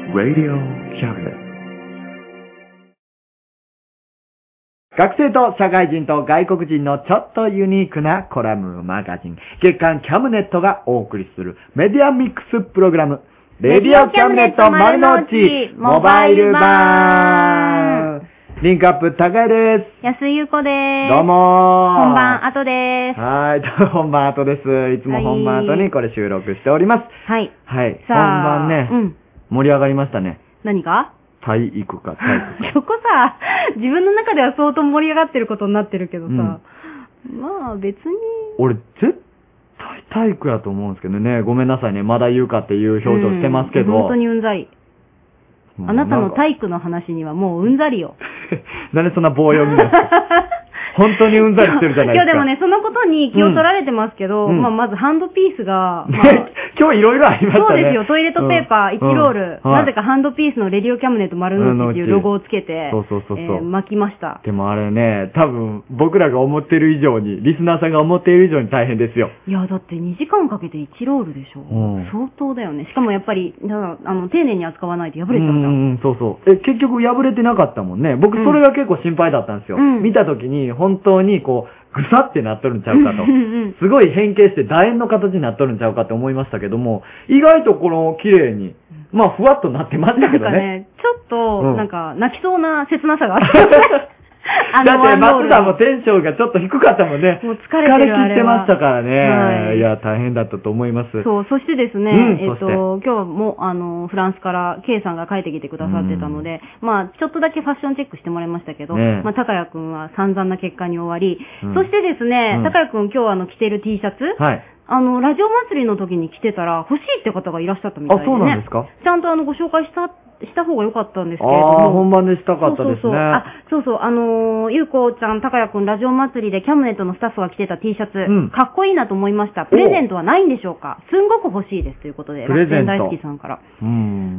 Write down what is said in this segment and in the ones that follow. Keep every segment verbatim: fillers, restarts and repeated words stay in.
Radio Cabinet。学生と社会人と外国人のちょっとユニークなコラムマガジン、月刊キャムネットがお送りするメディアミックスプログラム、レディオキャムネット丸の内モバイル版。リンクアップ高井です。 安井優子です。 どうもー。 本番後です。 はい、本番後です。いつも本番後にこれ収録しております。 はい。 はい。本番ね、うん、盛り上がりましたね。 何が？ 体育か、体育か。 そこさ、自分の中では相当盛り上がってることになってるけどさ、うん、まあ別に。 俺絶対体育やと思うんですけどね、ごめんなさいね、まだ言うかっていう表情してますけど。 うん、本当にうんざり。あなたの体育の話にはもううんざりよ。 なんでそんな棒読みなんですか？本当にうんざりしてるじゃないですか。 いやでもね、そのことに気を取られてますけど、うん、まあまずハンドピースが、まあ、 今日いろいろありましたね。 そうですよ、トイレットペーパーいちロール、うんうん、なぜかハンドピースのレディオキャムネット丸の内っていうロゴをつけて、そうそうそうそう、えー、巻きました。 でもあれね、多分僕らが思ってる以上に、リスナーさんが思っている以上に大変ですよ。 いや、だってにじかんかけていちロールでしょ。うん、相当だよね。しかもやっぱり、あの、丁寧に扱わないと破れちゃうじゃん。 うん、そうそう。え、結局破れてなかったもんね。僕それが結構心配だったんですよ。うん、見た時に本当にこう、ぐさってなっとるんちゃうかと。すごい変形して楕円の形になっとるんちゃうかって思いましたけども、意外とこの綺麗に、まあふわっとなってましたけどね。 なんかね、ちょっと、なんか泣きそうな切なさがあった。 だって松田もテンションがちょっと低かったもんね。 もう疲れてる、 疲れ切ってましたからね。 はい、 いや、大変だったと思います。 そう、そしてですね、うん、えっと、今日も、あの、フランスから K さんが帰ってきてくださってたので、うん、まあ、ちょっとだけファッションチェックしてもらいましたけど、ね、まあ、高谷くんは散々な結果に終わり、うん、そしてですね、うん、高谷くん今日あの、着てる T シャツ、はい。あの、ラジオ祭りの時に着てたら欲しいって方がいらっしゃったみたいでね。 あ、そうなんですか？ ちゃんとあの、ご紹介した、した方が良かったんですけれども。 ああ、本番でしたかったですね。 そうそうそう。あ、そうそう。あのー、ゆうこちゃん、たかやくん、ラジオ祭りでキャムネットのスタッフが着てた T シャツ、うん、かっこいいなと思いました。プレゼントはないんでしょうか？すんごく欲しいですということで、 プレゼント大好きさんから。 うん。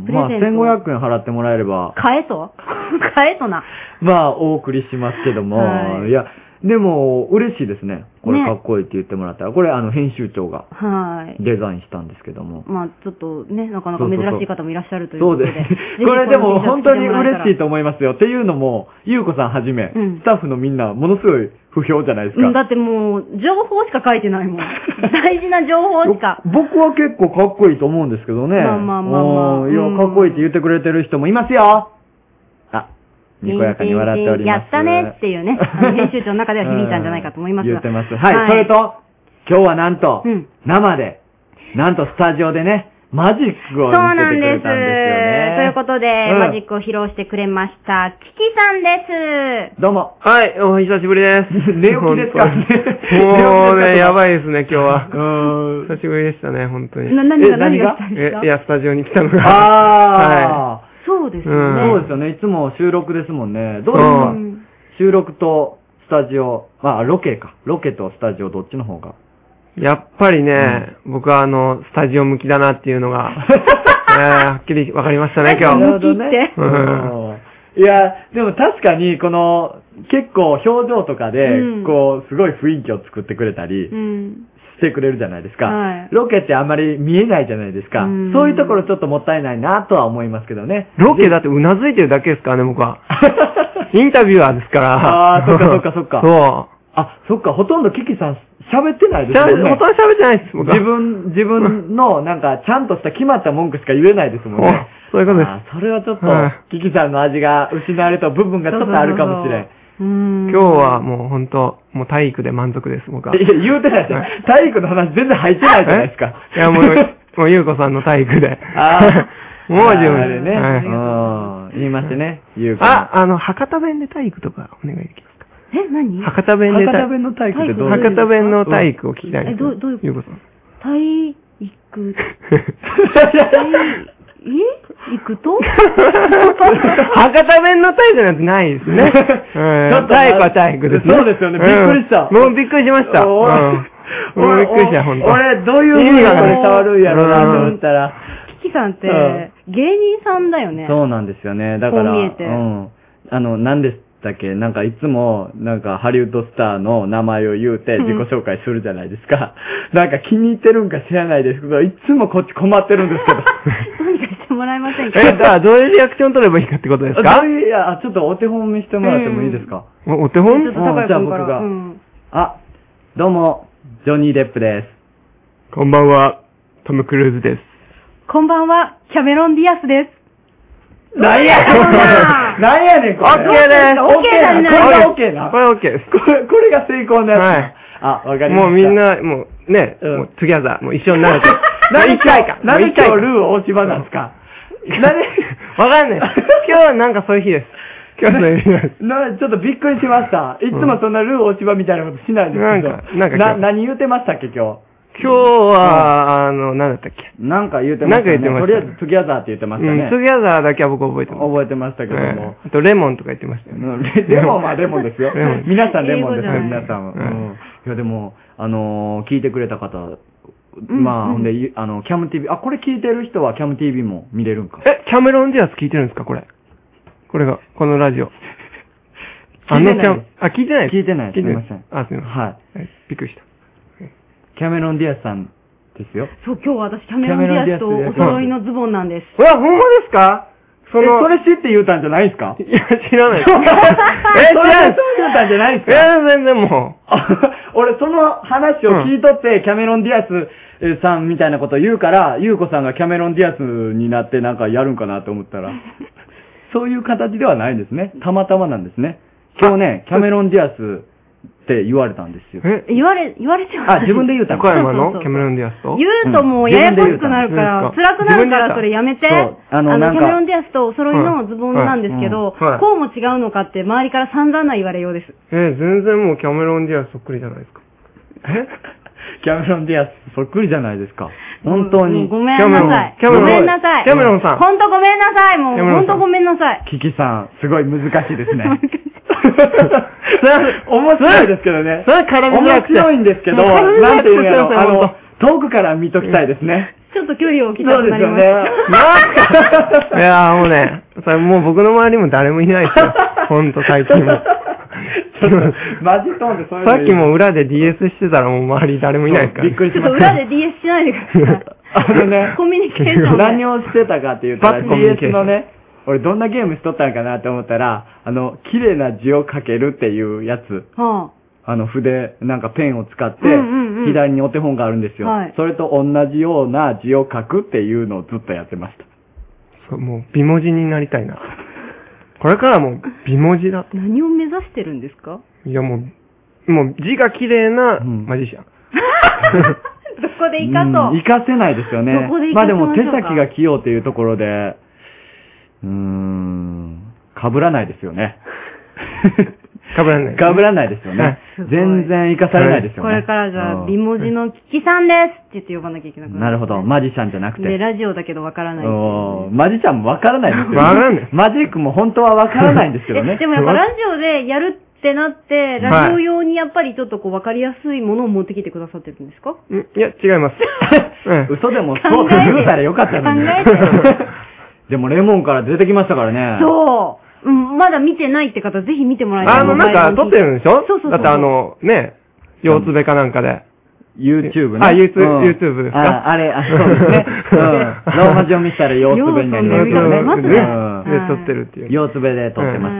プレゼント。まあ、せんごひゃくえん払ってもらえれば。 買えと買えとな。 まあ、お送りしますけども。はい、いや、でも、嬉しいですね。これかっこいいって言ってもらったら。ね、これ、あの、編集長が、デザインしたんですけども。 はい、まあ、ちょっとね、なかなか珍しい方もいらっしゃるということで。そうです。 これでも、本当に嬉しいと思いますよ。っていうのも、ゆうこさんはじめ、うん、スタッフのみんな、ものすごい不評じゃないですか。 うん、だってもう、情報しか書いてないもん。大事な情報しか。 僕は結構かっこいいと思うんですけどね。 まあまあまあまあ。 いや、かっこいいって言ってくれてる人もいますよ。にこやかに笑っております。 やったねっていうね、編集長の中では響いたんじゃないかと思いますが。 言ってます。はい。はい、それと、今日はなんと、うん、生で、なんとスタジオでね、マジックを見せてくれたんですよね。そうなんです。 ということで、うん、マジックを披露してくれました、キキさんです。 どうも。はい、お久しぶりです。 寝起きですか？ もうね、やばいですね、今日は。うん。久しぶりでしたね、本当に。 な、何が何がえ、いや、スタジオに来たのが。 ああ。 はい。 そうですよね、 うん。そうですよね。いつも収録ですもんね。どうですか、うん、収録とスタジオ。まあ、ロケか。ロケとスタジオどっちの方が。 やっぱりね、うん、僕はあの、スタジオ向きだなっていうのが、えー、はっきり分かりましたね、今日。 なるほどね。 いや、でも確かに、この、結構表情とかで、うん、こう、すごい雰囲気を作ってくれたり、うんしてくれるじゃないですか、はい。ロケってあんまり見えないじゃないですか。うそういうところちょっともったいないなとは思いますけどね。 ロケだってうなずいてるだけですからね、僕は。インタビュアーですから。 ああ、そっかそっかそっか。 そう。 あ、そっか、ほとんどキキさん喋ってないですもんね。 ほとんど喋ってないです、僕は。 自分、自分のなんかちゃんとした決まった文句しか言えないですもんね。 そういうことです。 あそれはちょっと、キキさんの味が失われた部分がちょっとあるかもしれん。 今日はもう本当、もう体育で満足です、僕は。 いや、言うてないですよ。体育の話全然入ってないじゃないですか。 いや、もう、もう、ゆうこさんの体育で。 ああ。 もう十分。 あれね。はい。言いましてね、ゆうこ。 あ、あの、博多弁で体育とかお願いできますか？ え、何？ 博多弁で体育。博多弁の体育ってどういう博多弁の体育を聞きたいんです。 え、どう、どういうこと？ ゆうこさん。 体育。え行くと博多弁の体育なんてないですね。体育は体育ですね。 そうですよね。びっくりした。 もうびっくりしました。もうびっくりした、ほんと。 俺、どういう意味が伝わるんやろうなと思ったら。 キキさんって、芸人さんだよね。 そうなんですよね。だから、うん。あの、なんでしたっけ、なんかいつも、なんかハリウッドスターの名前を言うて自己紹介するじゃないですか。なんか気に入ってるんか知らないですけど、いつもこっち困ってるんですけど。 どうにかしてももらえませんか？ え、じゃあ、どういうリアクション取ればいいかってことですか？ いや、ちょっとお手本見してもらってもいいですか？ うん、お手本？ ちょっと高谷君から。 じゃあ僕が。 うん、 あ、どうも、ジョニー・デップです。 こんばんは、トム・クルーズです。 こんばんは、キャメロン・ディアスです。 なんやねんなんやねんこれ。 オッケーです。 オッケーだね。 これがオッケーな。 これオッケーです。 これ、これが成功のやつ。はい。あ、わかりました。 もうみんな、もうね、うん、もうトゥギャザー、もう一緒になると。 何一回か。何今日ルー大芝なんですか？ 何わかんない。今日はなんかそういう日です。今日はそういう日です。 な、ちょっとびっくりしました。いつもそんなルー大芝みたいなことしないんですけど。 なんか、なんかな、何言うてましたっけ、今日。 今日は、あの、何だったっけ？ なんか言うてましたね。 なんか言ってました。 とりあえず、トゥギャザーって言ってましたね。 うん、トゥギャザーだけは僕覚えてます。 覚えてましたけども。 あと、レモンとか言ってましたよね。 レモンはレモンですよ。皆さんレモンですよ、皆さんは。 うん。 いや、でも、あの、聞いてくれた方、まあ、ほんで、あの、キャム ティーブイ、あ、これ聞いてる人はキャム ティーブイ も見れるんか。 え、キャメロンディアス聞いてるんですか、これ。これが、このラジオ。あのキャム、あ、聞いてない聞いてない。 すみません。 あ、すみません。 はい。 びっくりした。 キャメロン・ディアスさんですよ。 そう、今日私、キャメロン・ディアスとお揃いのズボンなんです。 うわ、ほんまですか？ その、それ知って言うたんじゃないですか？ いや、知らないです。え、知らない。 そう言うたんじゃないですか？ いや、全然もう。 俺、その話を聞いとって、キャメロン・ディアスさんみたいなこと言うから、ユウコさんがキャメロン・ディアスになってなんかやるんかなと思ったら、そういう形ではないんですね。たまたまなんですね。今日ね、キャメロン・ディアスって言われたんですよ。 え言われ、言われてます。 あ、自分で言うたの？ 岡山のキャメロン・ディアスと言うともうややこしくなるから、辛くなるからそれやめて。あの、キャメロン・ディアスとお揃いのズボンなんですけど、こうも違うのかって周りから散々な言われようです。 え、全然もうキャメロン・ディアスそっくりじゃないですか。 えキャメロン・ディアスそっくりじゃないですか。本当に。 ごめんなさい。ごめんなさい。 キャメロンさん。 本当ごめんなさい。もう、本当ごめんなさい。 キキさん、すごい難しいですね。面白いですけどね。 それ絡みづらくて。 面白いんですけど、なんていうの、あの、遠くから見ときたいですね。 ちょっと距離を置きたくなりました。 そうですよね。いやーもうね、それもう僕の周りも誰もいないですよ。ほんと最近も。 マジトーンでそういうの。 さっきも裏で ディーエス してたらもう周り誰もいないですから。 びっくりしました。 裏で ディーエス しないでください。 あのね、 コミュニケーション。 何をしてたかって言ったら ディーエス のね、俺どんなゲームしとったんかなって思ったら、あの、綺麗な字を書けるっていうやつ。はあ、あの筆、なんかペンを使って、左にお手本があるんですよ。はい、それと同じような字を書くっていうのをずっとやってました。 そう、もう美文字になりたいな。これからもう美文字だ。 何を目指してるんですか？ いやもう、もう字が綺麗なマジシャン。 うん、どこで生かそう、 うん、生かせないですよね。 どこで生かせましょうか。 まあでも手先が器用というところで、うーん、被らないですよね。 被らない、ね。 被らないですよね。全然生かされないですよね。 これからじゃあ、美文字のキキさんですって言って呼ばなきゃいけなくなる、ね。 なるほど。マジシャンじゃなくて。 で、ラジオだけどわからない、ね。 マジシャンもわからないですよ。 わからない。 マジックも本当はわからないんですけどね。 でもやっぱラジオでやるってなって、ラジオ用にやっぱりちょっとこうわかりやすいものを持ってきてくださってるんですか？ いや、違います。 嘘でもそうって言うたらよかったのに。考えて。でもレモンから出てきましたからね。 そう。うん、まだ見てないって方、ぜひ見てもらいたい。 あの、なんか撮ってるんでしょ？ そうそうそう。 だってあの、ね、腰つべかなんかで。 YouTube ね。 あ、YouTube、YouTube ですか？ あ、あれ、あ、そうですね。うん。ローマ字を見たら腰つべになりますよね。 で、撮ってるっていう。 腰つべで撮ってます。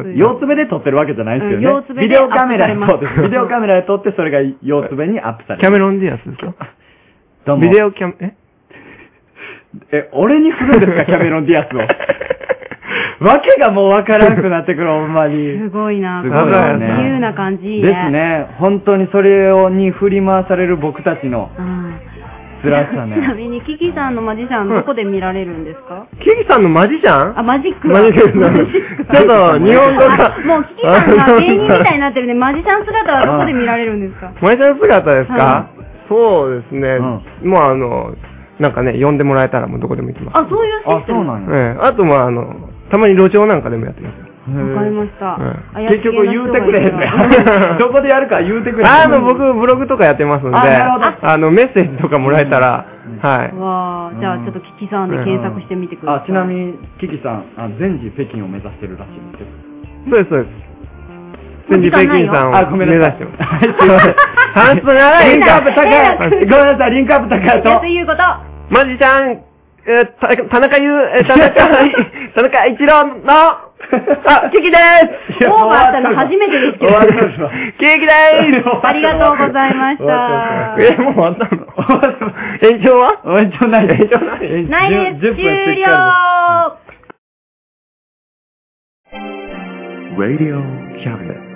腰つべで撮ってるわけじゃないですよね。 腰つべで。 ビデオカメラで撮って、ビデオカメラで撮って、それが腰つべにアップされる。 キャメロンディアスですか？ どうも。 ビデオキャメ、ええ、俺に振るんですか、キャメロン・ディアスを。わけがもうわからなくなってくる、ほんまに。 すごいな、 すごいですね。 自由な感じいいね。ですね。本当にそれをに振り回される僕たちの辛さね。 ちなみに、キキさんのマジシャン、どこで見られるんですか？ キキさんのマジシャン？ あ、マジック。 マジック。ちょっと、日本語が。 もう、キキさんが芸人みたいになってるんで、マジシャン姿はどこで見られるんですか？ マジシャン姿ですか？そうですね。もうあの、なんかね、呼んでもらえたらもうどこでも行きます。 あ、そういうシステム。 あ、そうなんや。 ええ。あとまああの、たまに路上なんかでもやってますよ。 わかりました。 結局言うてくれへんね。どこでやるか言うてくれへん。 あの、僕ブログとかやってますんで、あの、メッセージとかもらえたら、はい。 わー、じゃあちょっとキキさんで検索してみてください。 あ、ちなみに、キキさん、全時北京を目指してるらしいんですけど。そうです、そうです。全時北京さんを目指してます。はい、すいません。話す長い。 リンクアップ高い。ごめんなさい、リンクアップ高いと。 ということ。 マジちゃん、 えー、た田中優、えー、田中、田中一郎の、あ、ケーキでーす。 オーバーしたの初めてですけど。 ケーキでーす。 ありがとうございました。 え、もう終わったの？延長は？ 延長ないです。 延長ない。 ないです。終了。 Radio Cabinet